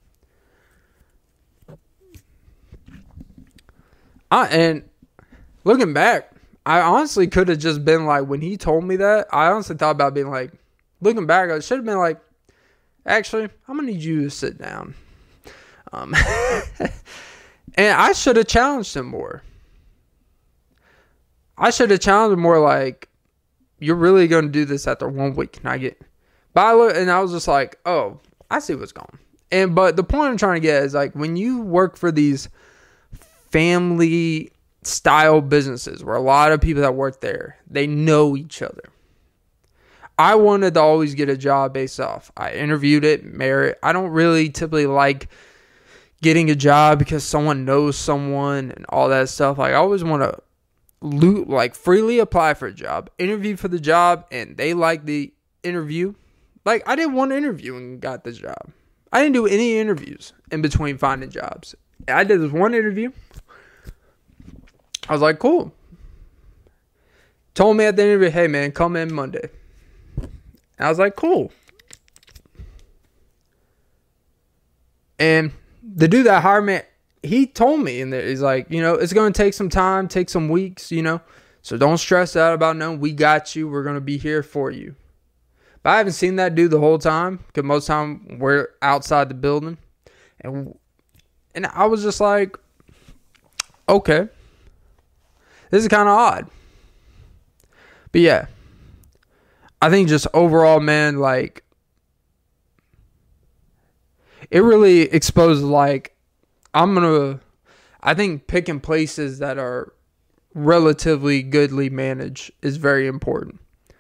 And looking back, I honestly could have just been like, when he told me that, I honestly thought about being like, looking back, I should have been like, actually, I'm going to need you to sit down. And I should have challenged him more. I should have challenged him more like, you're really going to do this after 1 week. And I was just like, oh, I see what's going. But the point I'm trying to get is like, when you work for these family style businesses where a lot of people that work there, they know each other. I wanted to always get a job based off. I interviewed it, merit. I don't really typically like getting a job because someone knows someone and all that stuff. Like, I always want to freely apply for a job, interview for the job, and they like the interview. Like, I did one interview and got this job. I didn't do any interviews in between finding jobs. I did this one interview. I was like, cool. Told me at the interview, hey man, come in Monday. I was like, cool. And the dude that hired me, he told me, and he's like, it's going to take some time, take some weeks, so don't stress out about no, we got you. We're going to be here for you. But I haven't seen that dude the whole time, because most of the time we're outside the building. And I was just like, okay, this is kind of odd. But yeah, I think just overall, man, like, it really exposes, like, I I think picking places that are relatively goodly managed is very important.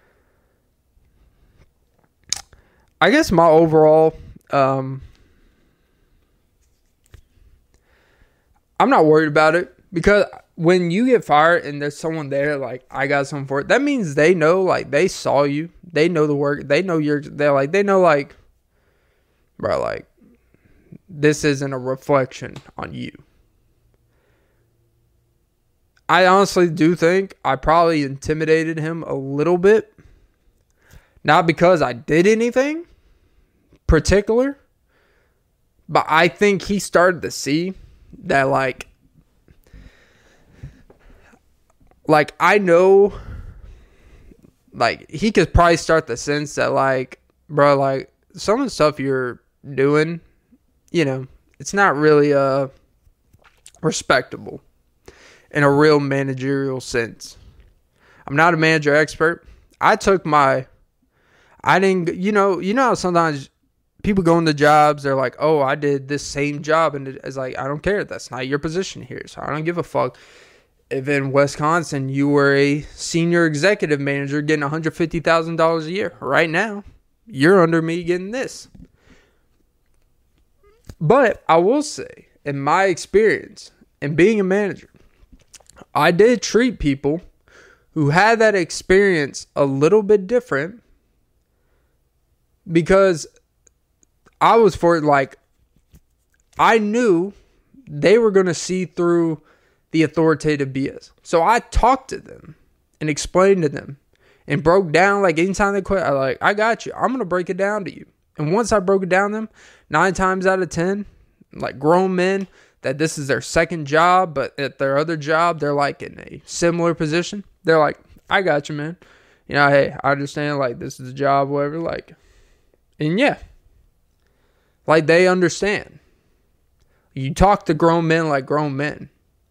I guess my overall, I'm not worried about it, because when you get fired and there's someone there like, I got something for it, that means they know, like, they saw you, they know the work, they know they know, like, bro, like, this isn't a reflection on you. I honestly do think I probably intimidated him a little bit. Not because I did anything particular, but I think he started to see that, like I know, like, he could probably start the sense that, like, bro, like, some of the stuff you're doing, you know, it's not really respectable in a real managerial sense. I'm not a manager expert. I didn't, you know how sometimes people go into jobs, they're like, oh, I did this same job, and it's like, I don't care. That's not your position here, so I don't give a fuck. If in Wisconsin you were a senior executive manager getting $150,000 a year, right now, you're under me getting this. But I will say, in my experience, in being a manager, I did treat people who had that experience a little bit different, because I was I knew they were going to see through the authoritative BS. So I talked to them and explained to them and broke down, like, anytime they quit, I got you. I'm going to break it down to you. And once I broke it down to them, 9 times out of 10, like, grown men, that this is their second job, but at their other job, they're, like, in a similar position. They're like, I got you, man. You know, hey, I understand, like, this is a job, whatever, like, and yeah. Like, they understand. You talk to grown men like grown men.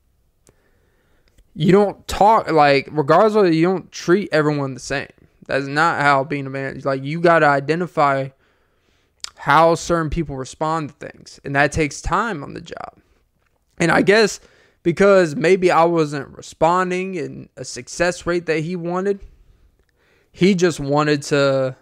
You don't talk, like, regardless of, you don't treat everyone the same. That's not how being a manager, like, you got to identify how certain people respond to things. And that takes time on the job. And I guess because maybe I wasn't responding in a success rate that he wanted, he just wanted to,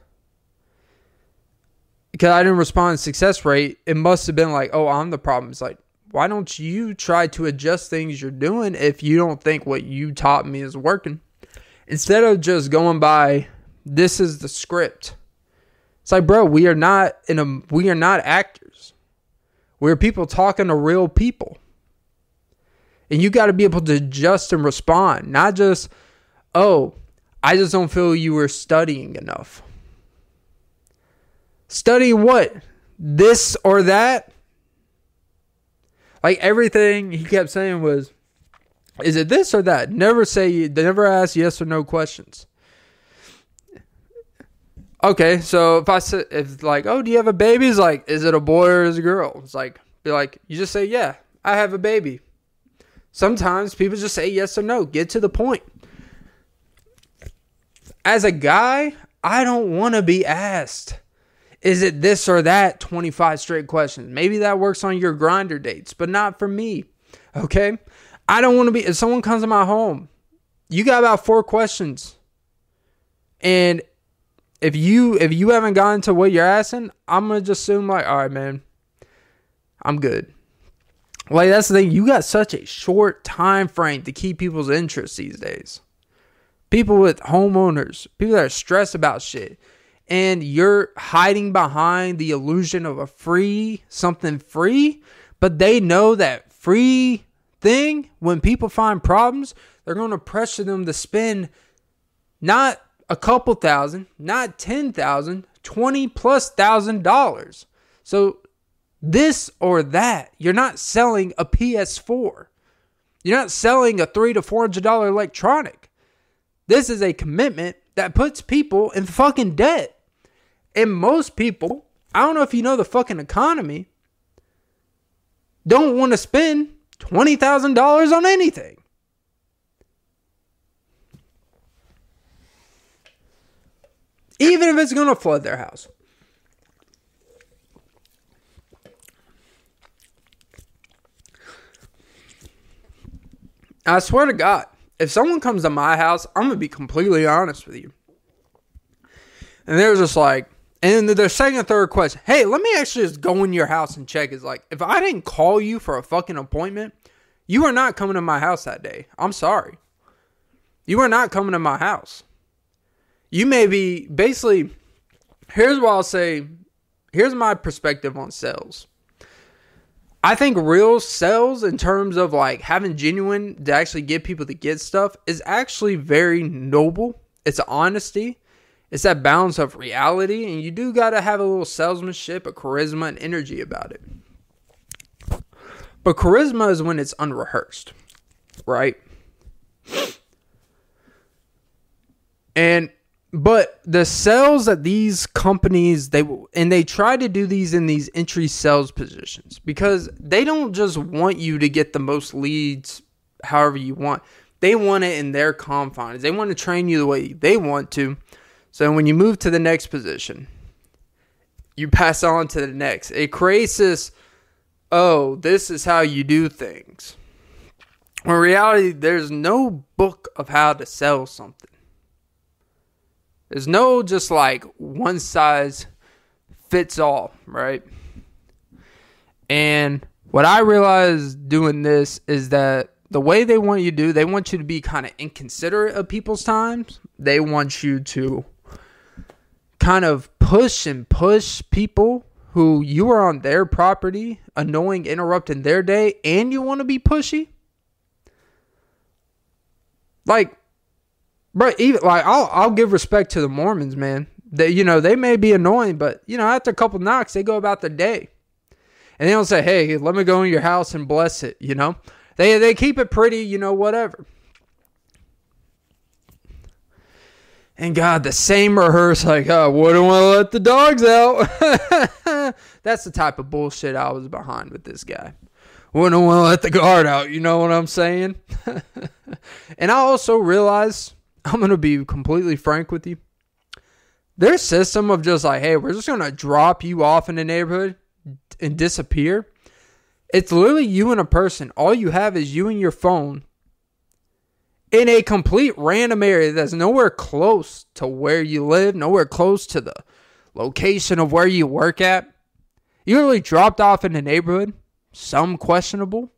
because I didn't respond to success rate, it must have been like, oh, I'm the problem. It's like, why don't you try to adjust things you're doing if you don't think what you taught me is working? Instead of just going by, this is the script. It's like, bro, we are not actors. We're people talking to real people. And you got to be able to adjust and respond. Not just, oh, I just don't feel you were studying enough. Study what? This or that? Like, everything he kept saying was, is it this or that? Never ask yes or no questions. Okay, so if like, oh, do you have a baby? It's like, is it a boy or is it a girl? It's like, you just say, yeah, I have a baby. Sometimes people just say yes or no. Get to the point. As a guy, I don't want to be asked, is it this or that, 25 straight questions. Maybe that works on your Grindr dates, but not for me. Okay? I don't want to be, if someone comes to my home, you got about 4 questions. And if you haven't gotten to what you're asking, I'm going to just assume, like, all right, man, I'm good. Like, that's the thing. You got such a short time frame to keep people's interest these days. People with homeowners, people that are stressed about shit. And you're hiding behind the illusion of something free. But they know that free thing, when people find problems, they're going to pressure them to spend not a couple thousand, not 10,000, $20,000+. So this or that, you're not selling a PS4. You're not selling a $300 to $400 electronic. This is a commitment that puts people in fucking debt. And most people, I don't know if you know the fucking economy, don't want to spend $20,000 on anything. Even if it's going to flood their house. I swear to God, if someone comes to my house, I'm going to be completely honest with you. And they're just like, and then their second or third question, hey, let me actually just go in your house and check. Is like, if I didn't call you for a fucking appointment, you are not coming to my house that day. I'm sorry. You are not coming to my house. You may be, basically, here's what I'll say. Here's my perspective on sales. I think real sales, in terms of like having genuine to actually get people to get stuff, is actually very noble. It's honesty. It's that balance of reality. And you do got to have a little salesmanship, a charisma, and energy about it. But charisma is when it's unrehearsed, right? But the sales that these companies, they try to do these in these entry sales positions, because they don't just want you to get the most leads however you want. They want it in their confines. They want to train you the way they want to. So when you move to the next position, you pass on to the next. It creates this, oh, this is how you do things. In reality, there's no book of how to sell something. There's no just like one size fits all, right? And what I realized doing this is that the way they want you to do, they want you to be kind of inconsiderate of people's times. They want you to kind of push people who you are on their property, annoying, interrupting their day, and you want to be pushy. Like, bro, even like I'll give respect to the Mormons, man. They may be annoying, but after a couple knocks, they go about their day, and they don't say, "Hey, let me go in your house and bless it." They keep it pretty, whatever. And God, the same rehearse, like, oh, wouldn't want to let the dogs out. That's the type of bullshit I was behind with this guy. Wouldn't want to let the guard out. You know what I'm saying? And I also realized, I'm going to be completely frank with you. Their system of just like, hey, we're just going to drop you off in the neighborhood and disappear. It's literally you and a person. All you have is you and your phone in a complete random area that's nowhere close to where you live, nowhere close to the location of where you work at. You literally dropped off in the neighborhood, some questionable.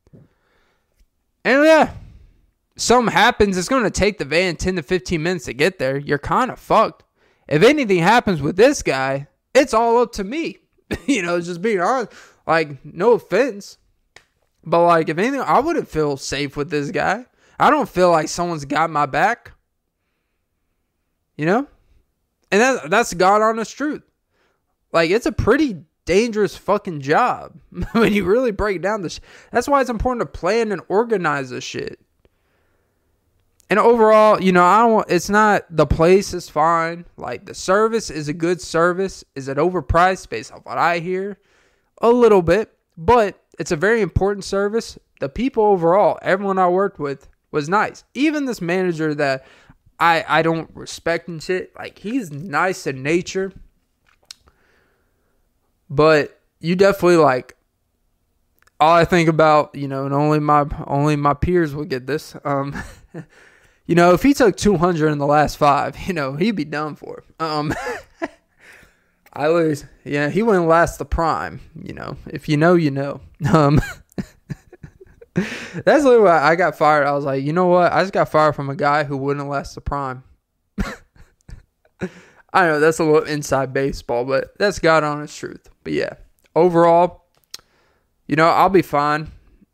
And yeah, something happens, it's going to take the van 10 to 15 minutes to get there. You're kind of fucked. If anything happens with this guy, it's all up to me. Just being honest. Like, no offense. But like, if anything, I wouldn't feel safe with this guy. I don't feel like someone's got my back. And that's the God honest truth. Like, it's a pretty dangerous fucking job when you really break down this. That's why it's important to plan and organize this shit. And overall, it's not, the place is fine. Like, the service is a good service. Is it overpriced based on what I hear? A little bit. But it's a very important service. The people overall, everyone I worked with, was nice. Even this manager that I don't respect and shit, like, he's nice in nature. But you definitely, like, all I think about, and only my peers will get this. If he took 200 in the last 5, he'd be done for. He wouldn't last the prime, If you know, you know. That's literally why I got fired. I was like, you know what? I just got fired from a guy who wouldn't last the prime. I know that's a little inside baseball, but that's God honest truth. But yeah, overall, I'll be fine.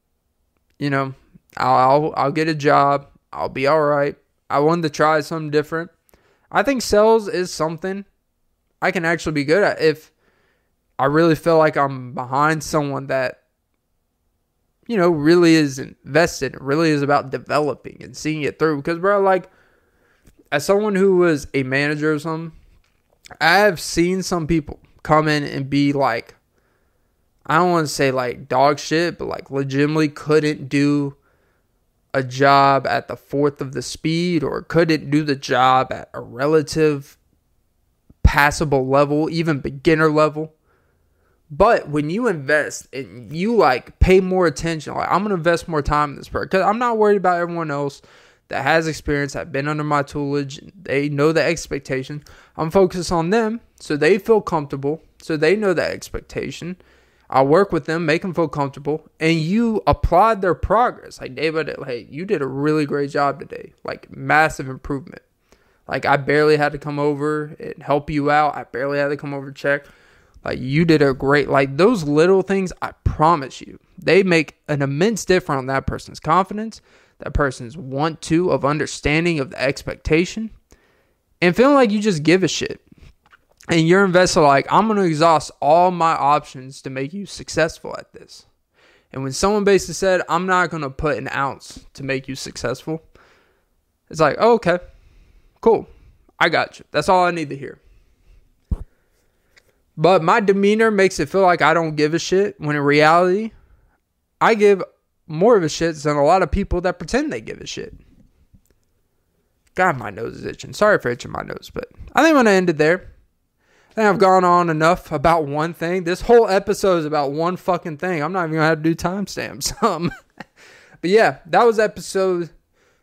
I'll get a job. I'll be all right. I wanted to try something different. I think sales is something I can actually be good at if I really feel like I'm behind someone that, really is invested, really is about developing and seeing it through. Because, bro, like, as someone who was a manager or something, I have seen some people come in and be like, I don't want to say like dog shit, but like legitimately couldn't do a job at the fourth of the speed, or couldn't do the job at a relative passable level, even beginner level. But when you invest and you like pay more attention, like I'm going to invest more time in this person because I'm not worried about everyone else that has experience, that been under my tutelage. They know the expectation. I'm focused on them so they feel comfortable, so they know that expectation. I work with them, make them feel comfortable, and you applaud their progress. Like, David, hey, you did a really great job today. Like, massive improvement. Like, I barely had to come over and help you out. I barely had to come over to check. Like, you did a great, like, those little things, I promise you, they make an immense difference on that person's confidence, that person's want to of understanding of the expectation, and feeling like you just give a shit. And your investor, like, I'm going to exhaust all my options to make you successful at this. And when someone basically said, I'm not going to put an ounce to make you successful, it's like, oh, okay, cool. I got you. That's all I need to hear. But my demeanor makes it feel like I don't give a shit, when in reality, I give more of a shit than a lot of people that pretend they give a shit. God, my nose is itching. Sorry for itching my nose, but I think I'm going to end it there. I think I've gone on enough about one thing. This whole episode is about one fucking thing. I'm not even going to have to do timestamps. But yeah, that was episode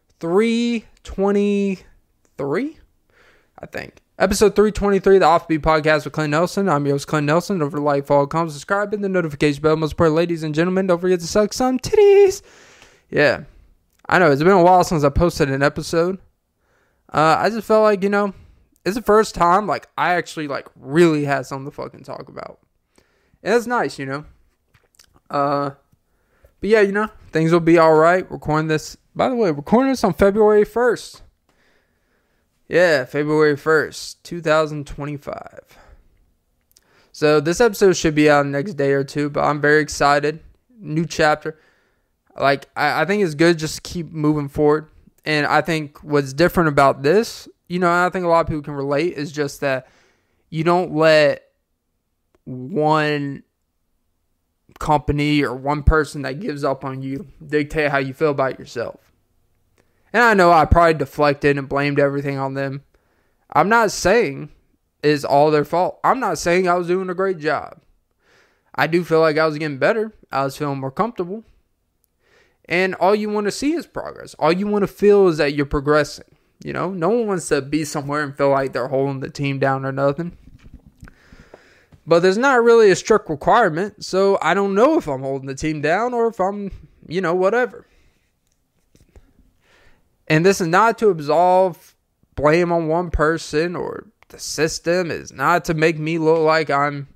323, I think. Episode 323, the Offbeat Podcast with Clint Nelson. I'm your host, Clint Nelson. Don't forget to like, follow, comment, subscribe, and the notification bell. Most important, ladies and gentlemen, don't forget to suck some titties. Yeah, I know, it's been a while since I posted an episode. I just felt like, it's the first time, like, I actually, like, really had something to fucking talk about. And it's nice, But yeah, things will be alright. Recording this on February 1st. Yeah, February 1st, 2025. So this episode should be out the next day or two, but I'm very excited. New chapter. Like, I think it's good just to keep moving forward. And I think what's different about this, I think a lot of people can relate, is just that you don't let one company or one person that gives up on you dictate how you feel about yourself. And I know I probably deflected and blamed everything on them. I'm not saying it's all their fault. I'm not saying I was doing a great job. I do feel like I was getting better. I was feeling more comfortable. And all you want to see is progress. All you want to feel is that you're progressing. No one wants to be somewhere and feel like they're holding the team down or nothing. But there's not really a strict requirement. So I don't know if I'm holding the team down or if I'm, whatever. And this is not to absolve blame on one person or the system. It's not to make me look like I'm,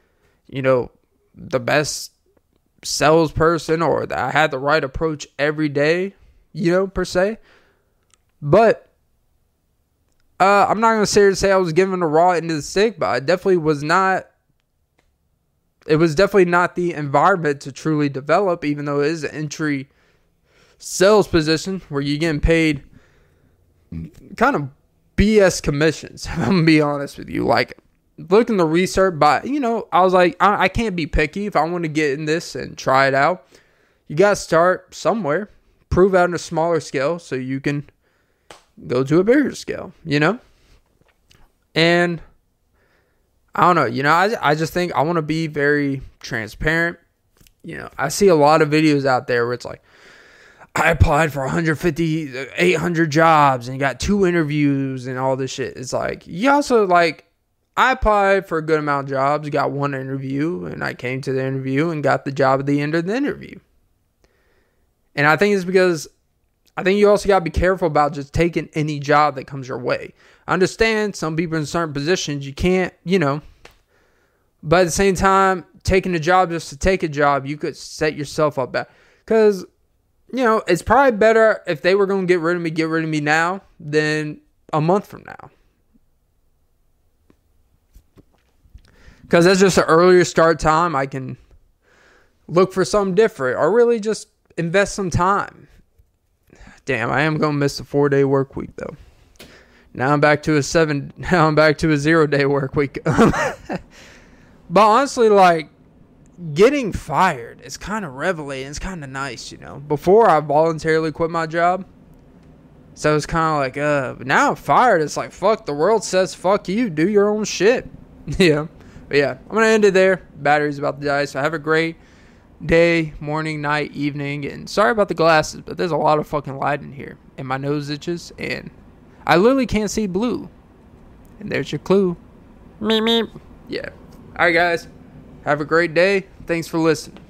the best salesperson or that I had the right approach every day, per se. But I'm not going to sit here and say I was giving the raw end of the stick, but I definitely was not. It was definitely not the environment to truly develop, even though it is an entry sales position where you're getting paid kind of BS commissions, if I'm going to be honest with you. Like, looking the research, but, I was like, I can't be picky. If I want to get in this and try it out, you got to start somewhere, prove out on a smaller scale so you can go to a bigger scale, And I don't know, I just think I want to be very transparent. I see a lot of videos out there where it's like, I applied for 150, 800 jobs and got 2 interviews and all this shit. It's like, you also like, I applied for a good amount of jobs, got 1 interview, and I came to the interview and got the job at the end of the interview. And I think it's because I think you also got to be careful about just taking any job that comes your way. I understand some people in certain positions, you can't, but at the same time, taking a job just to take a job, you could set yourself up bad. Because, it's probably better if they were going to get rid of me now than a month from now. Because that's just an earlier start time. I can look for something different or really just invest some time. Damn, I am going to miss the 4-day work week though. Now I'm back to a 0-day work week. But honestly, like, getting fired is kind of revelating. It's kind of nice, Before, I voluntarily quit my job. So it's kind of like, but now I'm fired. It's like, fuck, the world says fuck you. Do your own shit. Yeah. But yeah, I'm going to end it there. Battery's about to die. So have a great day, morning, night, evening. And sorry about the glasses, but there's a lot of fucking light in here. And my nose itches. And I literally can't see blue. And there's your clue. Meep, meep. Yeah. All right, guys. Have a great day. Thanks for listening.